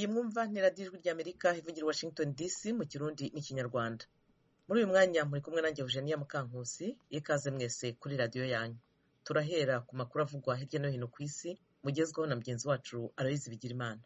iyi mwumva ni radiyo ijwi ry'Amerika ivugira Washington DC mu Kirundi n'Ikinyarwanda. Muri uyu mwanya muri kumwe nanjye Eugenia Mukankusi, ikaze mwese kuri radiyo yanyu. Turahera ku makuru avugwa hirya no hino ku isi, mugezweho na mugenzi wacu Aloyizi Bigirimana.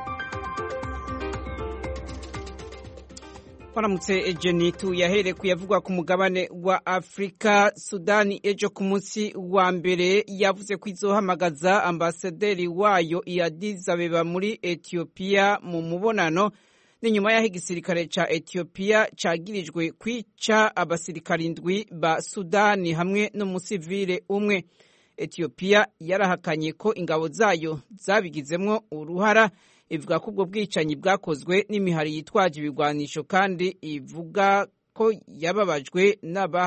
Waramutse Ejenitu yahereye kuyavugwa ku mugabane wa Afrika. Sudani ejo ku munsi wa mbere yavuze ko izohamagaza ambasaderi wayo i Addis Abeba muri Ethiopia mu mubonano ni nyuma y'aho igisirikare ca Ethiopia cagirijwe kwica abasirikari 7 ba Sudani hamwe n'umusivile umwe. Ethiopia yarahakanye ko ingabo zayo zabigizemwo uruhara, ivuga ko ubwo bwicanyi bwakozwe n'imihari yitwaje ibigwanisho kandi ivuga ko yababajwe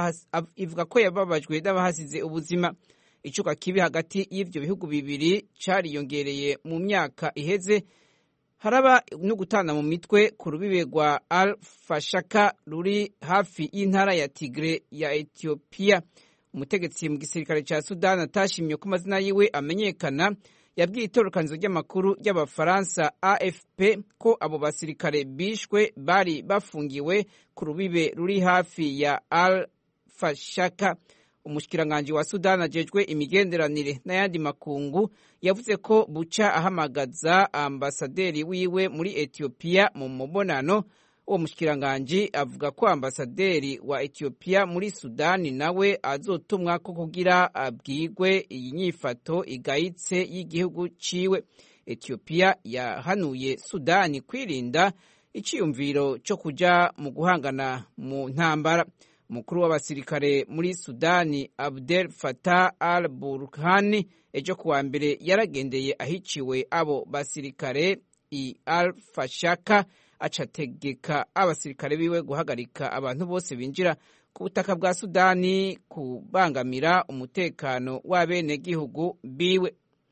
n'abahasize ubuzima. Icuka kibi hagati y'ivyo bihugu bibiri cariyongereye mu myaka iheze, haraba no gutana mu mitwe ku rubibe rwa Al-Fashaka ruri hafi y'intara ya Tigre ya Ethiopia. Umutegetsi mu gisirikare ca Sudan atashimye ko amazina yiwe amenyekana yabwiye itorokanizo ry'amakuru ry'Abafaransa AFP ko abo basirikare bishwe bari bafungiwe ku rubibe ruri hafi ya Al-Fashaka. Umushikiranganje wa Sudan ajejwe imigenderanire n'ayandi makungu yavuze ko buca ahamagaza ambasaderi wiwe muri Ethiopia mu mubonano. Uwo mushikiranganje avuga ko ambasaderi wa Ethiopia muri Sudani nawe azotumwa ko kugira abwigwe iyi nyifato igayitse y'igihugu ciwe. Ethiopia yahanuye Sudani kwirinda iciyumviro cyo kuja mu guhangana mu ntambara. Umukuru w'abasirikare muri Sudani Abdel Fattah al-Burhan ejo kuwa mbere yaragendeye ahiciwe abo basirikare i Al-Fashaka, acategeka abasirikare biwe guhagarika abantu bose binjira ku butaka bwa Sudani kubangamira umutekano w'abenegihugu biwe.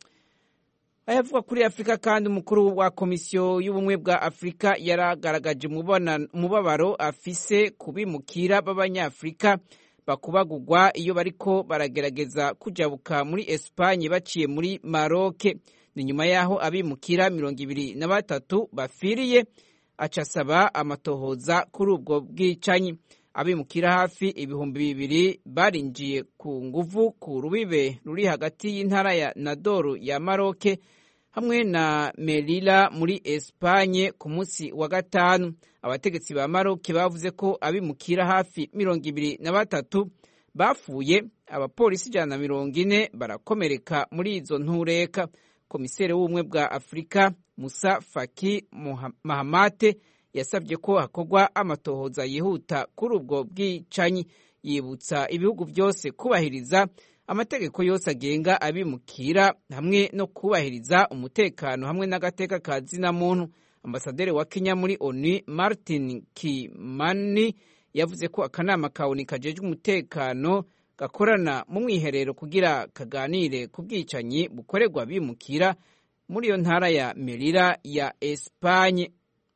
Ayavuga kuri Afrika kandi umukuru wa Komisiyo y'Ubumwe bwa Afrika yaragaragaje umubabaro afise kubimukira b'Abanyafrika bakubagurwa iyo bariko baragerageza kujabuka muri Espagne baciye muri Maroc. Ni nyuma yaho abimukira 23 bafiriye, acasaba amatohoza kuri ubwo bwicanyi. Abimukira hafi ibihumbi 2 barinjiye ku nguvu ku rubibe ruri hagati y'intara ya Nador ya Maroc hamwe na Melilla muri Espagne ku munsi wa gatanu. Abategetsi ba Maroc bavuze ko abimukira hafi 23 bafuye, abapolisi 140 barakomereka muri izo ntureka. Komiseri w'ubumwe bwa Afrika Musa Faki Mahamate yasabye ko hakorwa amatohoza yihuta kuri ubwo bwicanyi, yibutsa ibihugu byose kubahiriza amategeko yose agenga abimukira hamwe no kubahiriza umutekano hamwe n'agateka ka zina muntu. Ambasaderi wa Kenya muri ONU Martin Kimani yavuze ko akanama ka ONU kajejwe umutekano gakorana mu mwiherero kugira kaganire ku bwicanyi bukorerwa abimukira muri iyo ntara ya Melilla ya Espagne.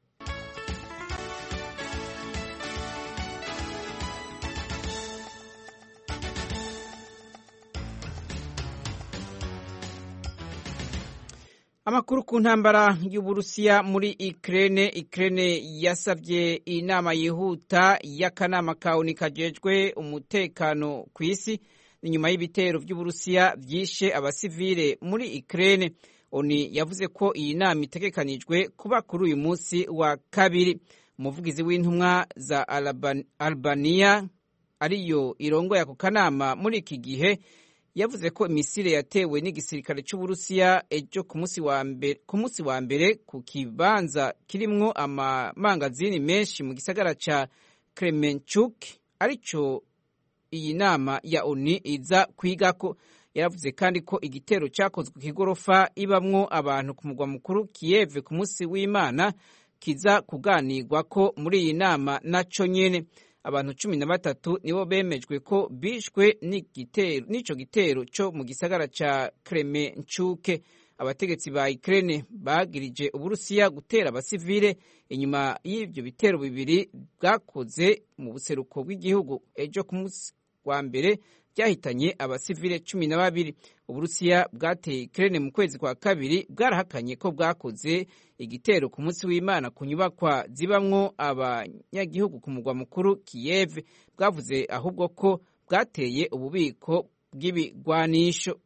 Amakuru ku ntambara y'Uburusiya muri Ukraine yasavye inama yihuta y'akanama ka ONU kajejwe umutekano ku isi nyuma y'ibitero by'Uburusiya vyishe abasivile muri Ukraine. ONU yavuze ko iyi nama itegekanijwe kuba kuri uyu munsi wa kabiri. Umuvugizi w'intumwa za Albania ariyo irongoye ako kanama muri iki gihe yavuze ko imisile yatewe n'igisirikare c'Uburusiya ejo ku munsi wa mbere ku kibanza kirimwo amamangazini menshi mu gisagara ca Kremenchuk arico iyi nama ya ONU iza kwigako. Yaravuze kandi ko igitero cakozwe ku igorofa ibamwo abantu ku mugwa mukuru Kiev ku munsi w'Imana kiza kuganirwako muri iyi nama naco nyene. Abantu 13 nibo bemejwe ko bishwe n'ico gitero cyo mu gisagara ca Kremenchuk. Abategetsi ba Ukraine bagirije Uburusiya gutera abasivile inyuma y'ivyo bitero bibiri bwakoze mu buseruko bw'igihugu ejo ku munsi wa mbere byahitanye abasivile 12. Uburusiya bwateye Ukraine mu kwezi kwa kabiri bwarahakanye ko bwakoze igitero ku munsi w'Imana ku nyubakwa zibamwo abanyagihugu ku mugwa mukuru Kiev bwavuze ahubwo ko bwateye ububiko bw'ibigwanisho.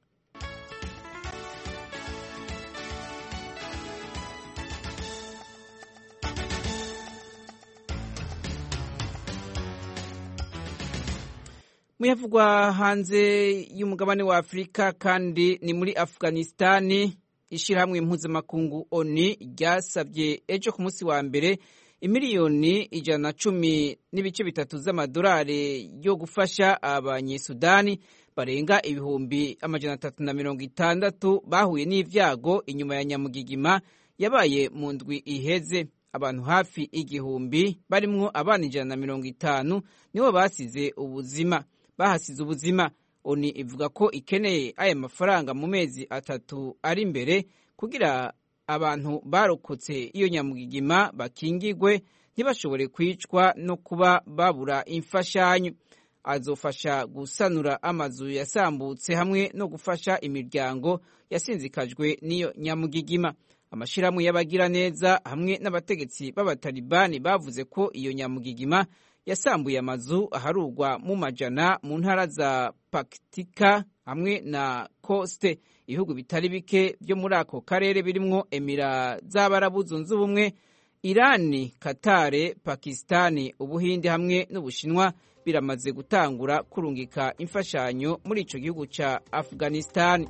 Muyavugwa hanze y'umugabane wa Afrika kandi ni muri Afghanistani, ishirahamwe mpuzamakungu ONU ryasabye ejo ku munsi wa mbere imiliyoni 110.3 z'amadolari yo gufasha abanyesudani barenga ibihumbi 360 bahuye n'ivyago inyuma ya nyamugigima yabaye mu ndwi iheze. Abantu hafi igihumbi barimwo abana 150 nibo bahasize ubuzima. ONU ivuga ko ikeneye aya mafaranga mu mezi 3 ari imbere kugira abantu barokotse iyo nyamugigima bakingigwe ntibashobore kwicwa no kuba babura imfashanyo. Azofasha gusanura amazu yasambutse hamwe no gufasha imiryango yasinzikajwe n'iyo nyamugigima. Amashirahamwe y'abagira neza hamwe n'abategetsi b'abatalibani bavuze ko iyo nyamugigima yasambuye amazu aharugwa mu majana mu ntara za Paktika hamwe na Koste. Ibihugu bitari bike byo muri ako karere birimwo Emira z'Abarabu Zunze Ubumwe, Irani, Katare, Pakistani, Ubuhinde hamwe n'Ubushinwa biramaze gutangura kurungika imfashanyo muri ico gihugu ca Afghanistan.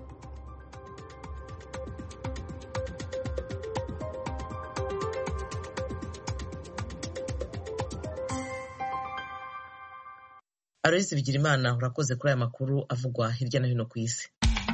Aloys Bigirimana, urakoze kuri aya makuru avugwa hirya no hino ku isi.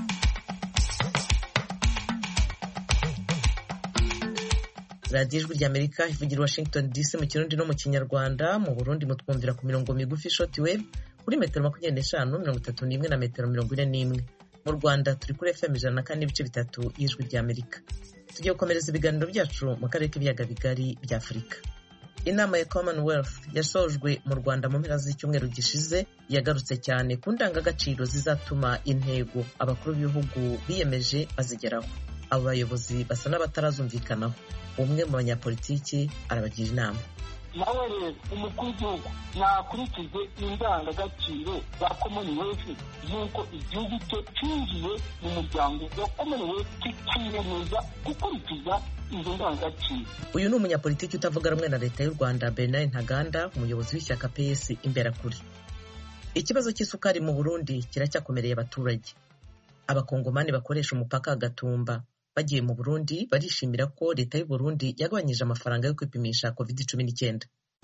Radio Ijwi ry'Amerika ivugira Washington DC mu Kirundi no mu Kinyarwanda. Mu Burundi mutwumvira ku mirongo migufi shortwave kuri metero 25, 31 na metero 41. Mu Rwanda turi kuri FM 104.3 y'Ijwi ry'Amerika. Tugiye gukomereza ibiganiro byacu mu karere k'ibiyaga bigari bya Afurika. Inama ya Commonwealth yasojwe mu Rwanda mu mpera z'icyumweru gishize yagarutse cyane ku ndangagaciro zizatuma intego abakuru b'ibihugu biyemeje bazigeraho. Abo bayobozi basa n'abatarazumvikanaho. Umwe mu banyapolitiki arabagira inama. Nawe rero umukuru w'igihugu nakurikize indangagaciro za Commonwealth nk'uko igihugu cye cyinjiye mu muryango wa Commonwealth kikiyemeza gukurikiza izo ndangagaciro. Uyu ni umunyapolitiki utavuga rumwe na leta y'u Rwanda, Bernard Ntaganda, umuyobozi w'ishyaka PS Imberakuri. Ikibazo cy'isukari mu Burundi kiracyakomereye abaturage. Abakongomani bakoresha umupaka Gatumba bagiye mu Burundi barishimira ko leta y'u Burundi yagabanyije amafaranga yo kwipimisha COVID-19.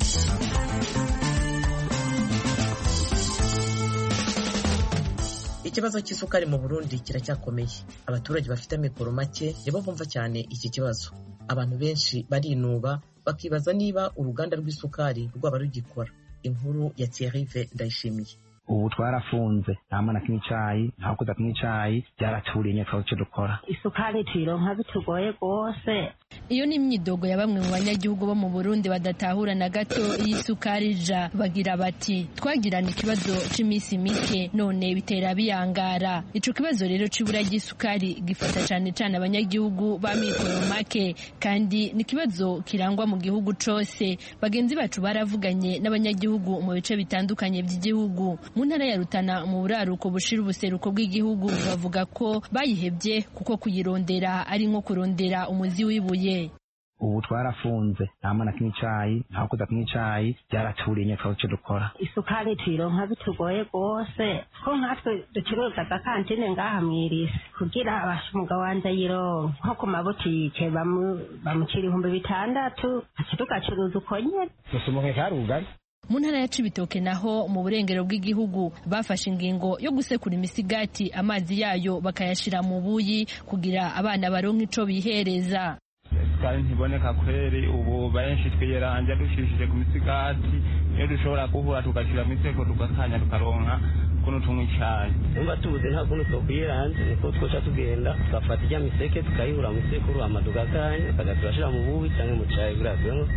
Ikibazo cy'isukari mu Burundi kiracyakomeye. Abaturage bafite amikoro make nibo bumva cyane iki kibazo. Abantu benshi barinuba bakibaza niba uruganda rw'isukari rwaba rugikora. Inkuru ya Thierry Ndayishimiye. Ubu twarafunze nta mwana k'icyayi nta kuza k'icyayi byaraturiye cyo dukora. Isukari tuyironka bitugoye rwose. Iyo ni imyidogo ya bamwe mu banyagihugu bo mu Burundi badatahura na gato iyi sukari ja. Bagira bati twagirana ikibazo cy'iminsi mike none bitera biyangara. Ico kibazo rero c'ibura ry'isukari gifata cyane cyane abanyagihugu ba mikoro make, kandi ni kibazo kirangwa mu gihugu cose. Bagenzi bacu baravuganye n'abanyagihugu mu bice bitandukanye by'igihugu. Mu ntara ya Rutana mu buraruko bushira ubuseruko bw'igihugu bavuga ko bayihebye kuko kuyirondera ari nko kurondera umuzi w'ibuye. Ubu twarafunze nta mwana k'icyayi nta kuza k'icyayi byaraturiye cyo dukora. Isukari tuyironka bitugoye rwose ko nkatwe ducuruza kantine ngaha mwirisi kugira abashumugabo wanje yironka nko ku mabutike bamucira 600 tugacuruza uko nyene. Musumuke karugari. Mu ntara ya Cibitoke naho mu burengero bw'igihugu bafashe ingingo yo gusekura imisigati amazi yayo bakayashira mu buyi kugira abana baronke ico bihereza. Kandi ntiboneka kweri ubu benshi twiyeranja dushishije ku misigati iyo dushobora guhura tugashira miseko tugakanya tukaronka kuno tumwe icyayi. Umva tubuze nta kuntu twokuyeranje niko twoca tugenda tugafata ijya miseke tukayihura mu misekuru amaduka kanya tugaturashira mu buyi cyangwa mu cyayi birazwe.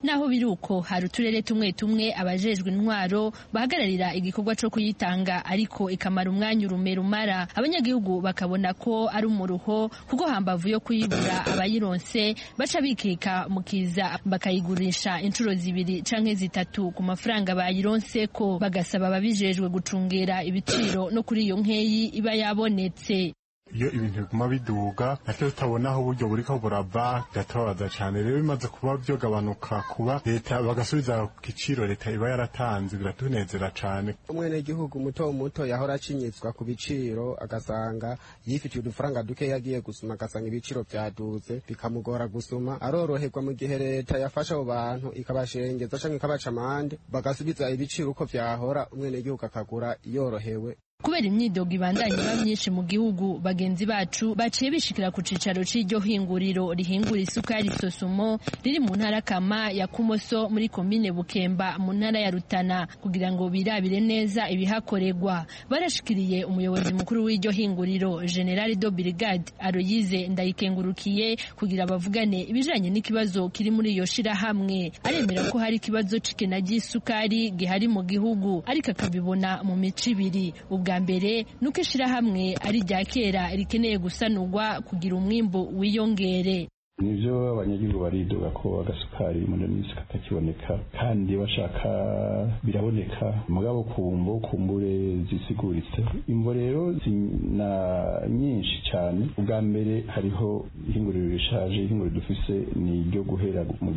naho biruko hari uturere tumwe tumwe abajejwe intwaro bahagararira igikorwa co kuyitanga ariko ikamara umwanya urume rumara abanyagihugu bakabona ko ari umuruho kuko hambavu yo kuyibura abayironse baca bikeka mukiza bakayigurisha inshuro zibiri canke zitatu ku mafaranga bayironse ko bagasaba ababijejwe gucungera ibiciro no kuri iyo nkeyi iba yabonetse. Iyo ibintu biguma biduga natwe tutabona aho uburyo buriko burava biratubabaza cyane. Rero bimaze kuba byogabanuka kuba leta bagasubiza ku giciro leta iba yaratanze biratunezera cyane. Umwenegihugu muto muto yahora acinyizwa ku biciro agasanga yifitiye udufaranga duke yagiye gusuma agasanga ibiciro byaduze bikamugora gusuma, aroroherwa mu gihe leta yafasha abo bantu ikabashengeza canke ikabaca amande bagasubiza ibiciro uko vyahora umwenegihugu akagura yorohewe. Kubera imyidogo ibandanye iba myinshi mu gihugu, bagenzi bacu baciye bishikira ku cicaro c'iryo hinguriro rihingura isukari Sosumo riri mu ntara kama ya Kumoso muri komine Bukemba mu ntara ya Rutana kugira ngo birabire neza ibihakorerwa. Barashikiriye umuyobozi mukuru w'iryo hinguriro General de Brigade Aloyize Ndayikengurukiye kugira bavugane ibijanye n'ikibazo kiri muri iyo shirahamwe. Aremera ko hari ikibazo c'ikena ry'isukari gihari mu gihugu ariko akabibona mu mico ibiri. Bwa mbere nuko ishirahamwe ari rya kera rikeneye gusanurwa kugira umwimbu wiyongere. Nivyo abanyagihugu baridoga ko agasukari muri minsi katakiboneka kandi bashaka biraboneka mugabo kumbure zisiguritse. Imvo rero zina nyinshi cyane. Ubwa mbere hariho ihinguriro rishaje, ihinguriro dufise ni ryo guhera mu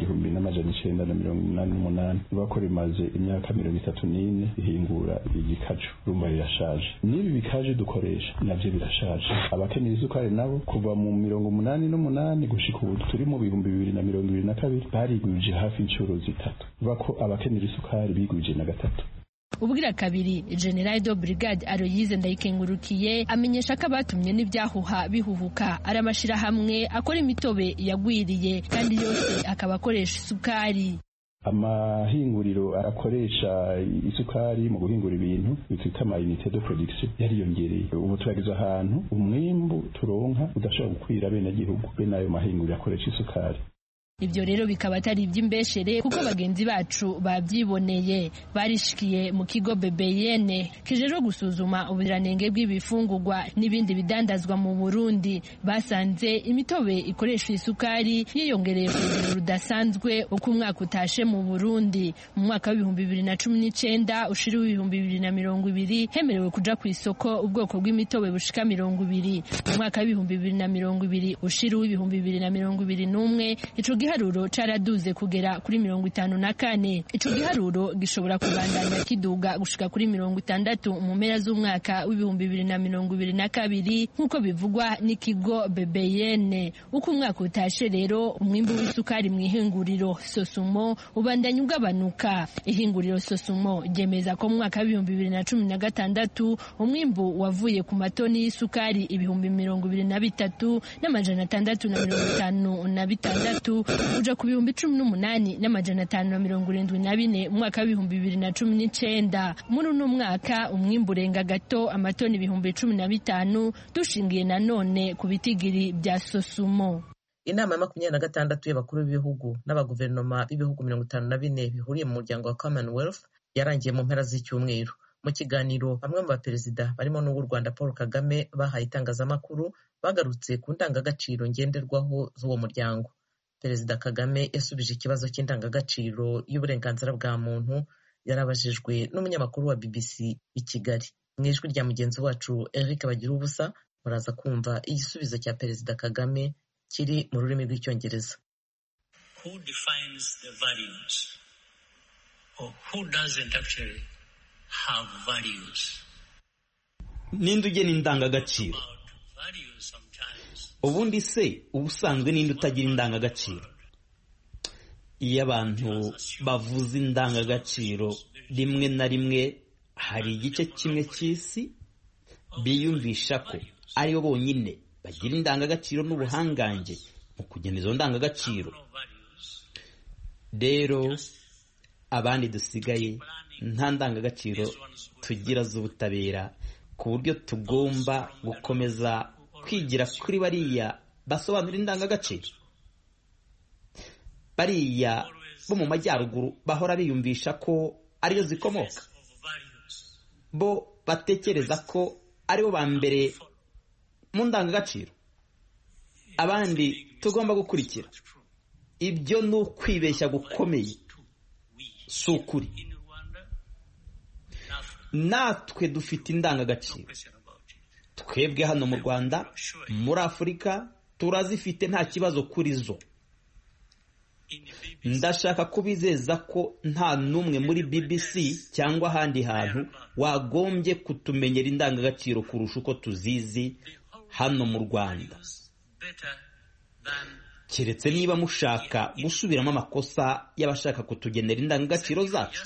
1988 bakora imaze imyaka 34 ihingura igikacu rumba rirashaje. Nibi bikaje dukoresha navyo birashaje. Abakeneye isukari nabo kuva mu 88 gushika turi mu 2022 barigwije hafi inshuro zitatu bako abakenera isukari bigwije na gatatu. Ubwira kabiri General de Brigade Aloyize Ndayikengurukiye amenyesha ko abatumye n'ibyahuha bihuhuka ari amashirahamwe akora imitobe yagwiriye kandi yose akaba akoresha isukari. Amahinguriro arakoresha isukari mu guhingura ibintu bitwita amayinite de production yariyongereye. Ubu turageze ahantu umwimbu turonka udashobora gukwira bene gihugu be nayo mahinguriro akoresha isukari. Ibyo rero bikaba atari iby'imbeshere kuko bagenzi bacu babyiboneye. Barishikiye mu kigo BBN kijejwe gusuzuma ubuziranenge bw'ibifungurwa n'ibindi bidandazwa mu Burundi. Basanze imitobe ikoresha isukari yiyongereye ku rugero rudasanzwe uko umwaka utashe mu Burundi. Mu mwaka wa 2019 ushira 2020 hemerewe kuja ku isoko ubwoko bw'imitobe bushika 20. Mu mwaka wa 2020 ushira 2021 ico giharuro caraduze kugera kuri 54. Ico giharuro gishobora kubandanya kiduga gushika kuri 60 mu mpera z'umwaka w'2022 nkuko bivugwa n'ikigo BBN. Uko umwaka utashe rero umwimbu w'isukari mu ihinguriro Sosumo ubandanya ugabanuka. Ihinguriro Sosumo ryemeza ko mu mwaka wa 2016 umwimbu wavuye ku matoni y'isukari 23,656 uja ku 18,574 mu mwaka wa 2019. Muri uno mwaka umwimbu urenga gato amatoni 15,000 dushingiye nanone ku bitigiri bya Sosumo. Inama ya 26 y'abakuru b'ibihugu n'abaguverinoma b'ibihugu 54 bihuriye mu muryango wa Commonwealth yarangiye mu mpera z'icyumweru. Mu kiganiro bamwe mu baperezida barimo n'uw'u Rwanda Paul Kagame bahaye itangazamakuru bagarutse ku ndangagaciro ngenderwaho z'uwo muryango. Perezida Kagame yasubije ikibazo cy'indangagaciro y'uburenganzira bwa muntu yarabajijwe n'umunyamakuru wa BBC i Kigali. Mu ijwi rya mugenzi wacu Eric Bagirubusa muraza kumva igisubizo cya Perezida Kagame kiri mu rurimi rw'icyongereza. Who defines the values or who doesn't actually have values? Ninde ugena indangagaciro? Ubundi se ubusanzwe ninde utagira indangagaciro? Iyo abantu bavuze indangagaciro rimwe na rimwe hari igice kimwe cy'isi biyumvisha ko aribo bonyine bagira indangagaciro n'ubuhangange mu kugena izo ndangagaciro. Rero abandi dusigaye nta ndangagaciro tugira z'ubutabera ku buryo tugomba gukomeza kwigira kuri bariya basobanura indangagaciro. Bariya bo mu majyaruguru bahora biyumvisha ko ariyo zikomoka. Bo batekereza ko aribo ba mbere mu ndangagaciro, abandi tugomba gukurikira. Ibyo ni ukwibeshya gukomeye, si ukuri. Natwe dufite indangagaciro, twebwe hano mu Rwanda, muri Afurika turazifite, nta kibazo kuri zo. Ndashaka kubizeza ko nta n'umwe muri BBC cyangwa ahandi hantu wagombye kutumenyera indangagaciro kurusha uko tuzizi hano mu Rwanda, keretse niba mushaka gusubiramo amakosa y'abashaka kutugenera indangagaciro zacu.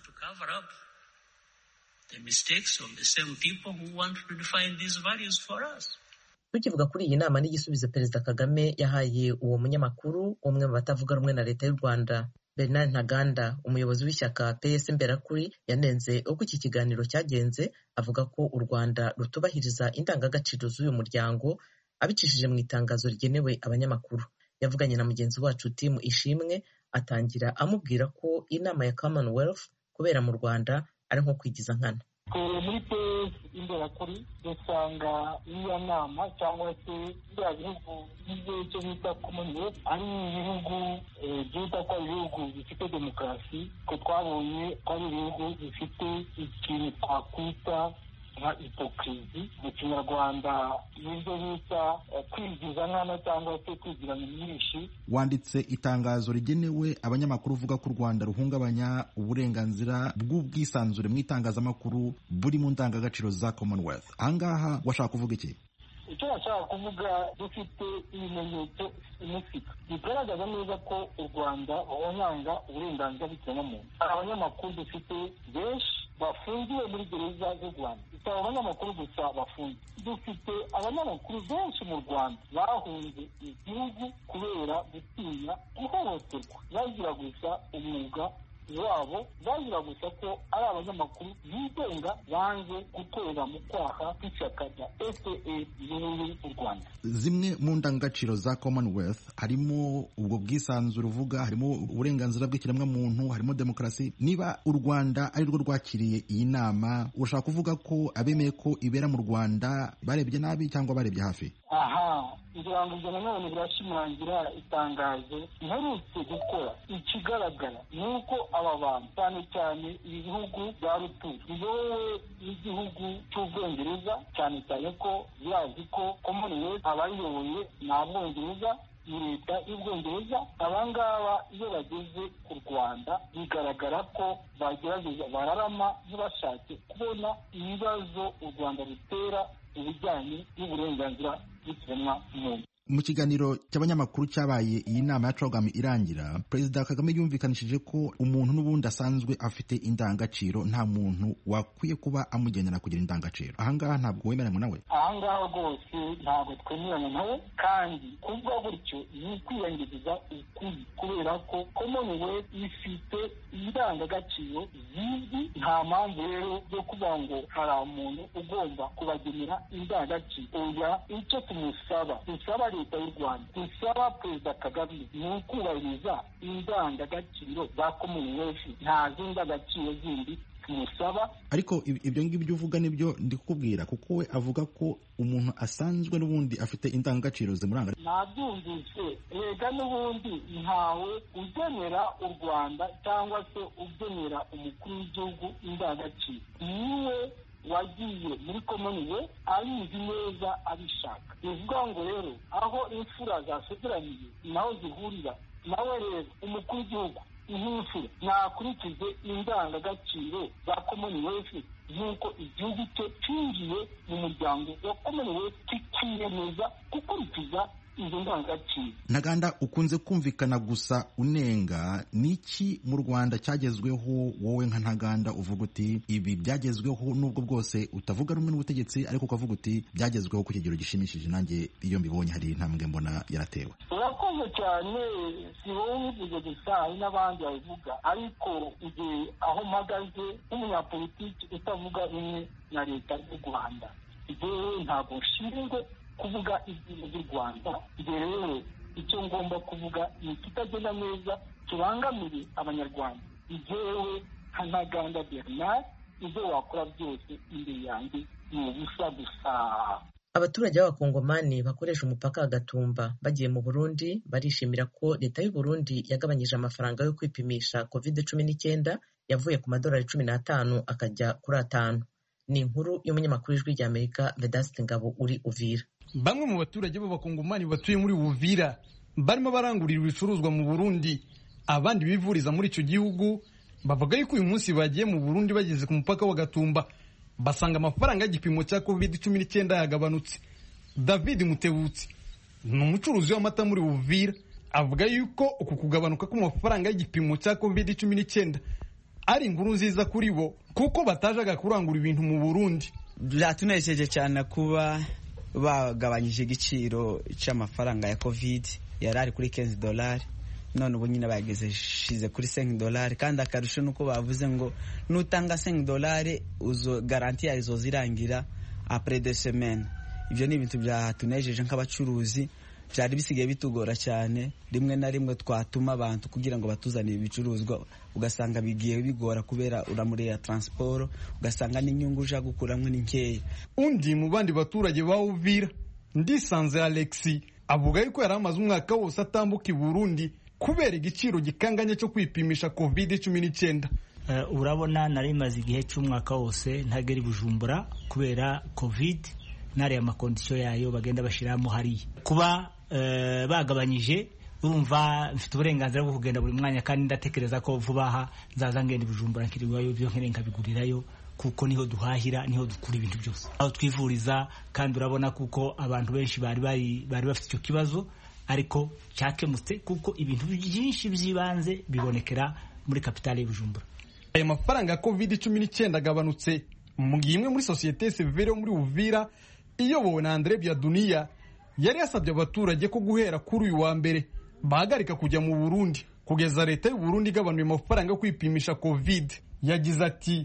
Tukivuga kuri iyi nama n'igisubizo Perezida Kagame yahaye uwo munyamakuru, umwe mu batavuga rumwe na leta y'u Rwanda, Bernard Ntaganda, umuyobozi w'ishyaka PS Imberakuri, yanenze uko iki kiganiro cyagenze, avuga ko u Rwanda rutubahiriza indangagaciro z'uyu muryango, abicishije mu itangazo rigenewe abanyamakuru. Yavuganye na mugenzi wacu Tim Ishimwe, atangira amubwira ko inama ya Commonwealth kubera mu Rwanda ari nko kwigiza nkana. Muri PS Imberakuri dusanga iyo nama cyangwa se bya bihugu by'icyo bita Commonwealth ari ibihugu byita ko ibihugu bifite demokarasi, ko twabonye ko ari ibihugu bifite ikintu twakwita nka hipokirizi mu Kinyarwanda, n'ibyo bita kwigiza nkana cyangwa se kwigirana myinshi. Wanditse itangazo rigenewe abanyamakuru uvuga ko u Rwanda ruhungabanya uburenganzira bw'ubwisanzure mu itangazamakuru buri mu ndangagaciro za Commonwealth. Ahangaha washaka kuvuga iki? Icyo bashaka kuvuga, dufite ibimenyetso simusiga bigaragaza neza ko u Rwanda ruhonyanga uburenganzira bw'ikiremwamuntu. Abanyamakuru dufite benshi bafungiwe muri gereza z'u Rwanda. Si abanyamakuru gusa bafunze, dufite abanyamakuru benshi mu Rwanda bahunze igihugu kubera gutinya guhohoterwa, bagira gusa umwuga wabo, bagira gusa ko ari abanyamakuru bigenga banze gukorera mu kwaha kw'ishyaka rya FPR riyoboye u Rwanda. Zimwe mu ndangagaciro za Commonwealth harimo ubwo bwisanzure uvuga, harimo uburenganzira bw'ikiremwamuntu, harimo demokarasi. Niba u Rwanda ari rwo rwakiriye iyi nama, urashaka kuvuga ko abemeye ko ibera mu Rwanda barebye nabi cyangwa barebye hafi? Aha, ngira ngo ibyo nanone birashimangira itangazo nherutse gukora. Ikigaragara ni uko aba bantu cyane cyane ibihugu bya rutura biyobowe n'igihugu cy'Ubwongereza, cyane cyane ko birazi ko Commonwealth abayiyoboye ni Abongereza, ni leta y'Ubwongereza. Abangaba iyo bageze ku Rwanda bigaragara ko bagerageza bararama ntibashake kubona ibibazo u Rwanda rutera ibijyanye n'uburenganzira bw'ikiremwamuntu. Mu kiganiro cy'abanyamakuru cyabaye iyi nama ya CHOGM irangira, Perezida Kagame yumvikanishije ko umuntu n'ubundi asanzwe afite indangagaciro, nta muntu wakwiye kuba amugenera kugira indangagaciro. Ahangaha ntabwo wemeranywa nawe? Ahangaha rwose ntabwo twemeranya nawe, kandi kuvuga gutyo ni ukwiyangiza ukuri, kubera ko Commonwealth ifite indangagaciro zizwi. Nta mpamvu rero yo kuvuga ngo hari umuntu ugomba kubagenera indangagaciro. Oya, icyo tumusaba leta y'u Rwanda, dusaba Perezida Kagame ni ukubahiriza indangagaciro za Commonwealth, nta z'indangagaciro zindi tumusaba. Ariko ibyo ngibyo uvuga nibyo ndi kukubwira, kuko we avuga ko umuntu asanzwe n'ubundi afite indangagaciro zimuranga. Nabyumvise, rega n'ubundi ntawe ugenera u Rwanda cyangwa se ugenera umukuru w'igihugu indangagaciro. Niwe wagiye muri Commonwealth abizi neza abishaka. Bivuga ngo rero aho imfura zasegeraniye naho zihurira, nawe rero umukuru w'igihugu nk'imfura nakurikize indangagaciro za Commonwealth, nk'uko igihugu cye cyinjiye mu muryango wa Commonwealth kikiyemeza gukurikiza izo ndangagaciro. Ntaganda, ukunze kumvikana gusa unenga, niki mu Rwanda cyagezweho wowe nka Ntaganda uvuga uti ibi byagezweho, nubwo bwose utavuga rumwe n'ubutegetsi ariko ukavuga uti byagezweho ku kigero gishimishije? Nanjye iyo mbibonye hari intambwe mbona yaratewe. Urakoze cyane, si wowe ubivuze gusa, hari n'abandi babivuga, ariko igihe aho mpagaze nk'umunyapolitiki utavuga rumwe na leta y'u Rwanda, igihe ntabwo nshinzwe kuvuga ibintu by'u Rwanda. Igihe rero icyo ngomba kuvuga ni ikitagenda neza kibangamiye abanyarwanda. Njyewe nka Ntaganda Bernard, ibyo wakora byose imbere yanjye ni ubusa gusa. Abaturage b'abakongomani bakoresha umupaka wa Gatumba bagiye mu Burundi barishimira ko leta y'u Burundi yagabanyije amafaranga yo kwipimisha COVID-19 yavuye ku madolari 15 akajya kuri 5. Ni inkuru y'umunyamakuru w'Ijwi ry'Amerika Vedaste Ngabo uri Uvira. Bamwe mu baturage b'abakongomani batuye muri Uvira barimo barangurira ibicuruzwa mu Burundi, abandi bivuriza muri icyo gihugu, bavuga yuko uyu munsi bagiye mu Burundi bageze ku mupaka wa Gatumba basanga amafaranga y'igipimo cya COVID-19 yagabanutse. David Mutebutsi ni umucuruzi w'amata muri Uvira, avuga yuko uku kugabanuka k'amafaranga y'igipimo cya COVID-19 ari inkuru nziza kuri bo kuko batajaga kurangura ibintu mu Burundi. Byatunejeje cyane kuba bagabanyije igiciro cy'amafaranga ya COVID, yari ari kuri $15, none ubu nyine bagejeje kuri $5, kandi akarusho nuko bavuze ngo nutanga $5 uzo garantia izo zirangira après 2 semaines. Ibyo ni ibintu byatunejeje nk'abacuruzi, byari bisigaye bitugora cyane, rimwe na rimwe twatuma abantu kugira ngo batuzanire ibicuruzwa ugasanga bigiye bigora kubera uramure ya transport, ugasanga n'inyungu uja gukuramwe n'inkeya. Undi mu bandi baturage ba Uvira, Ndisanze Alexis, avuga yuko yari amaze umwaka wose atambuka i Burundi kubera igiciro gikanganye cyo kwipimisha COVID-19. Urabona nari maze igihe cy'umwaka wose ntagera i Bujumbura kubera COVID, nari amakondisiyo yayo bagenda bashiramo hariya. Kuba bagabanyije, urumva mfite uburenganzira bwo kugenda buri mwanya, kandi ndatekereza ko vuba aha nzaza ngenda i Bujumbura nkiriwayo, byo nkene nkabigurirayo kuko niho duhahira, niho dukura ibintu byose, aho twivuriza. Kandi urabona kuko abantu benshi bari bafite icyo kibazo, ariko cyakemutse kuko ibintu byinshi by'ibanze bibonekera muri kapitale y'Ubujumbura. Aya mafaranga ya COVID-19 agabanutse mu gihe imwe muri societe civile muri Uvira iyobowe na Andre Biadunia yari yasabye abaturage ko guhera kuri uyu wa mbere bahagarika kujya mu Burundi kugeza leta y'u Burundi igabanuye amafaranga yo kwipimisha COVID. Yagize ati,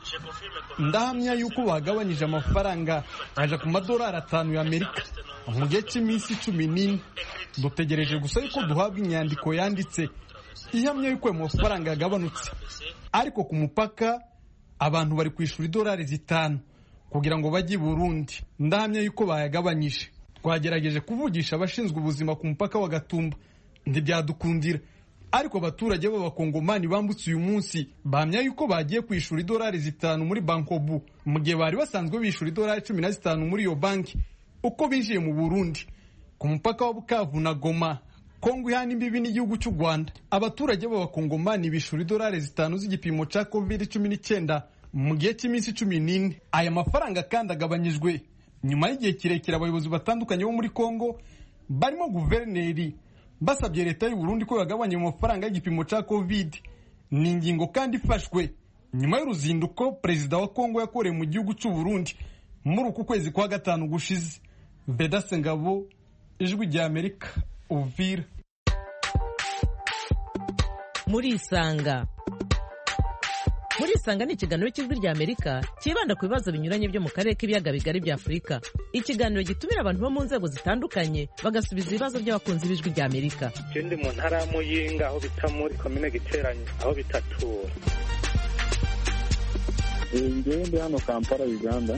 ndahamya yuko bagabanyije amafaranga aje ku madolari 5 y'Amerika mu gihe cy'iminsi 14. Dutegereje gusa yuko duhabwa inyandiko yanditse ihamya yuko ayo mafaranga yagabanutse, ariko ku mupaka abantu bari kwishura $5 kugira ngo bajye i Burundi. Ndahamya yuko bayagabanyije. Twagerageje kuvugisha abashinzwe ubuzima ku mupaka wa Gatumba, ntibyadukundira, ariko abaturage b'abakongomani bambutse uyu munsi bahamya yuko bagiye kwishura $5 muri Bankobu mu gihe bari basanzwe bishura $15 muri iyo banki uko binjiye mu Burundi. Ku mupaka wa Bukavu na Goma, Kongo ihana imbibi n'igihugu cy'u Rwanda, abaturage b'abakongomani bishura $5 z'igipimo cya COVID-19 mu gihe cy'iminsi 14. Aya mafaranga kandi agabanyijwe nyuma y'igihe kirekire abayobozi batandukanye bo muri Kongo barimo guverineri basabye leta y'u Burundi ko yagabanya amafaranga y'igipimo cya COVID. Ni ingingo kandi ifashwe nyuma y'uruzinduko perezida wa Kongo yakoreye mu gihugu cy'u Burundi muri uku kwezi kwa 5 gushize. Vedaste Ngabo, Ijwi ry'Amerika, Uvira. Murisanga ni ikiganiro cy'Ijwi ry'Amerika kibanda ku bibazo binyuranye byo mu karere k'ibiyaga bigari bya Afurika. Ikiganiro gitumira abantu bo mu nzego zitandukanye bagasubiza ibibazo by'abakunzi b'Ijwi ry'Amerika. Ndi mu ntara ya Muyinga, aho bita muri komine Giteranyi, aho bita Tura. Ndi hano Kampala, Uganda.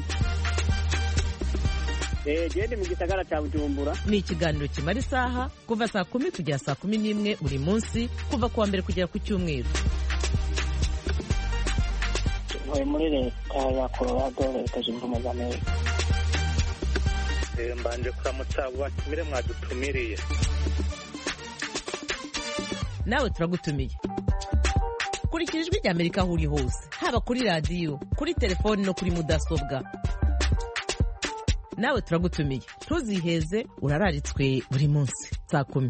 Ndi mu gisagara cya Bujumbura. Ni ikiganiro kimara isaha kuva saa 10 kugera saa 11 buri munsi, kuva kuwa mbere kugera ku Cyumweru. Muri leta ya Colorado, leta zunze ubumwe za Amerika. Mbanje kuramutsa abo batumire mwadutumiriye. Nawe turagutumiye. Kurikira Ijwi ry'Amerika aho uri hose, haba kuri radio, kuri telefone no kuri mudasobwa. Nawe turagutumiye, ntuziheze, urararitswe buri munsi saa 10.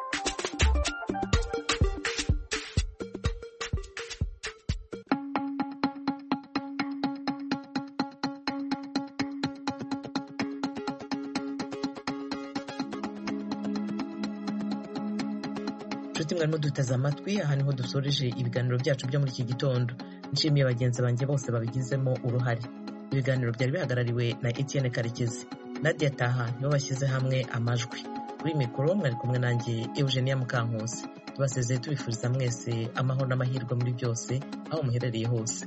Mwarimo duteze amatwi, aha niho dusoreje ibiganiro byacu byo muri iki gitondo. Nshimiye bagenzi banjye bose babigizemo uruhare. Ibiganiro byari bihagarariwe na Etienne Karekezi, Nadia Taha nibo bashyize hamwe amajwi. kuri mikoro mwari kumwe nanjye Eugenia Mukankusi. Tubasezeye tubifuriza mwese amahoro n'amahirwe muri byose aho muherereye hose.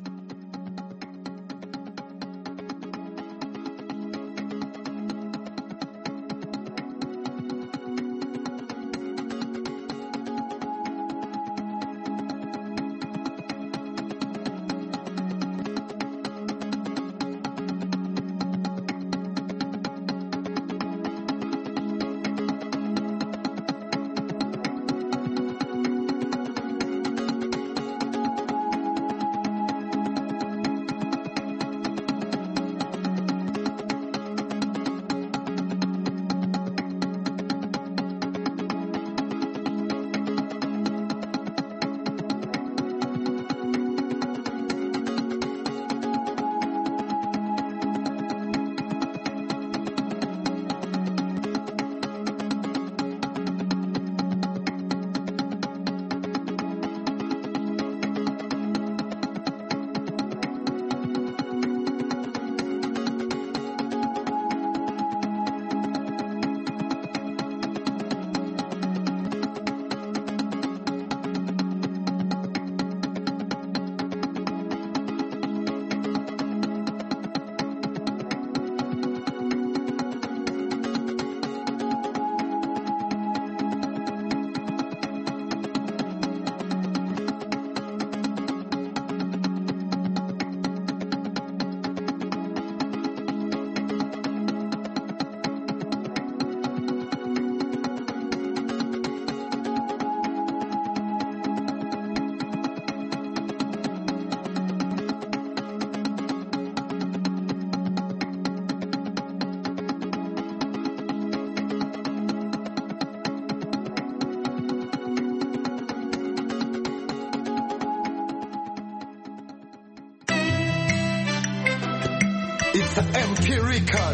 It's an MP record.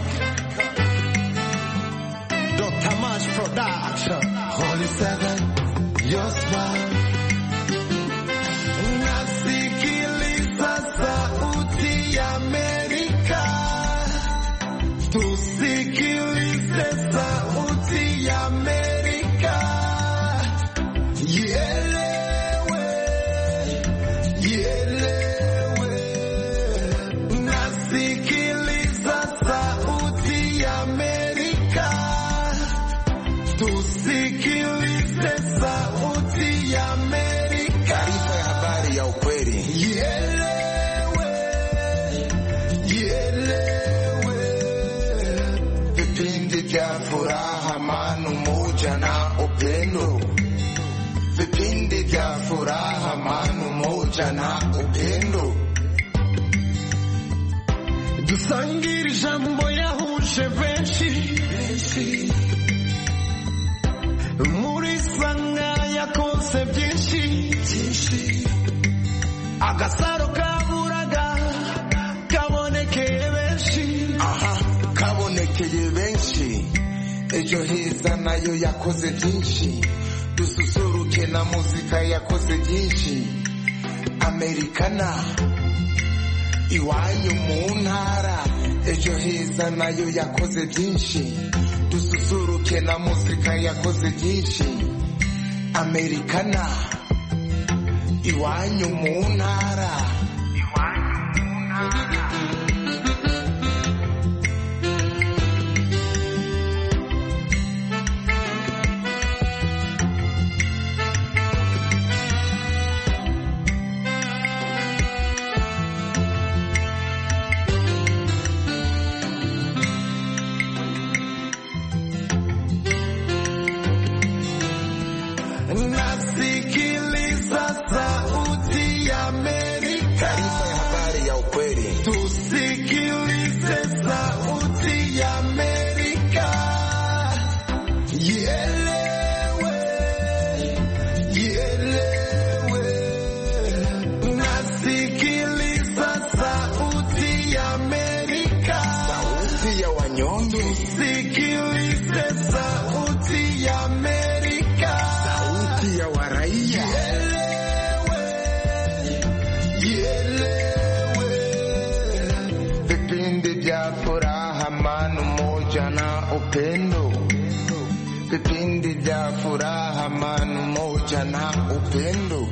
Dr. Mash Production. Holy Seven, your smile. Nasikiliza sauti ya Amerika. Tusikilize sauti ya Amerika. Ielewe, ielewe. Nasikiliza sauti ya Amerika. Tusikilize sauti ya Amerika. Taarifa ya habari ya ukweli. Ielewe, ielewe. Vipindi vya furaha, amani, umoja na upendo. Vipindi vya furaha, amani, umoja na upendo. Dusangire ijambo yahuje benshi. Muri sanga yakoze byinshi. Agasaro kaburaga kabonekeye benshi. Aha, kabonekeye benshi. Ejo heza nayo yakoze byinshi. Dususuruke na muzika yakoze byinshi. Americana iwanyu mu ntara. Ejo heza nayo yakoze byinshi. Dususuruke na muzika yakoze byinshi. Americana iwanyu mu ntara. Nasikiliza sauti ya Amerika. Taarifa ya habari ya ukweli. Tusikilize sauti ya Amerika. Ielewe, ielewe. Nasikiliza sauti ya Amerika. Sauti ya wanyonge. Tusikilize sauti ya Amerika. Sauti ya waraia. Ielewe, vipindi vya furaha, amani, umoja na upendo. vipindi vya furaha, amani, umoja na upendo.